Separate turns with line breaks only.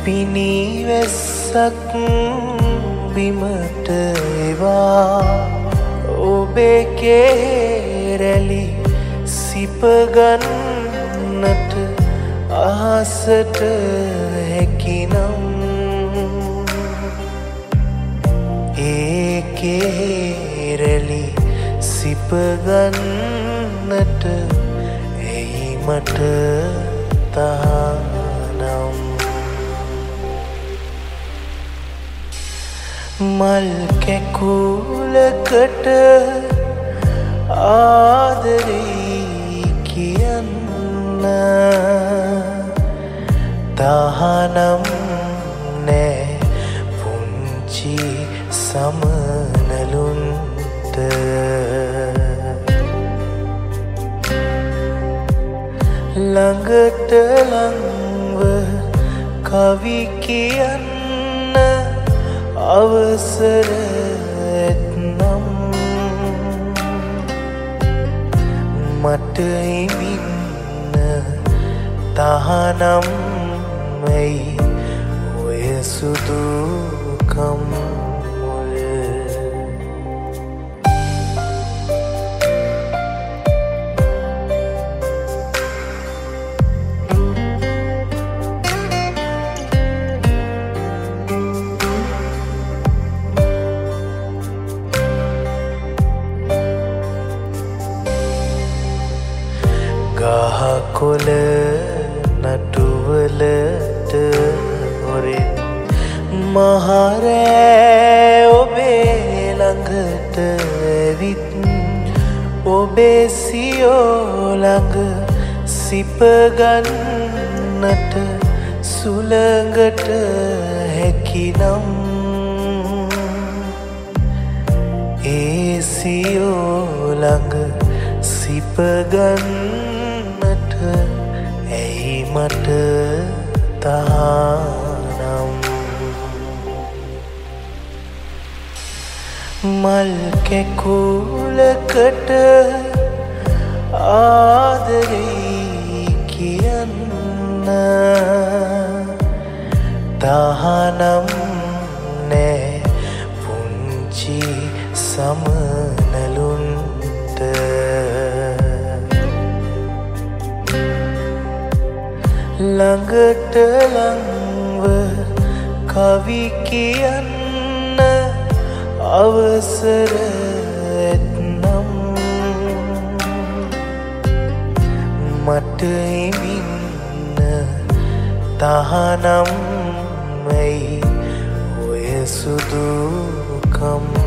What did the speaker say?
පිනිවෙස්සක් බිමට එවා ඔබේ කේරැලි සිපගන්නට අහසට හැකිනම් ඒ කේරැලි සිපගන්නට ඇයි මට තහනම් මල් කැකුලකට ආදරේ කියන්න තහනම් නෑ පුංචි සමනලුන්ට ළඟට ළඟව කවි කියන්න අවසර ඇත්නම් මට හිමින්න තහනම් ඇයි ඔය සුදුකම් ගහකොළ නටුවලට හොරෙන් මහරෑ ඔබේ ළඟට ඇවිත් ඔබේ සියෝ ළඟ සිපගන්නට සුළඟට හැකිනම් ඒ සියෝ ළඟ සිපගන්නට ඇයි මට තහනම් මල් කැකුලකට ආදරේ කියන්න තහනම් නෑ පුංචි සමනලුන්ට ළඟට ළඟව කවි කියන්න අවසර ඇත්නම් මට හිමින්න තහනම් ඇයි ඔය සුදුකම්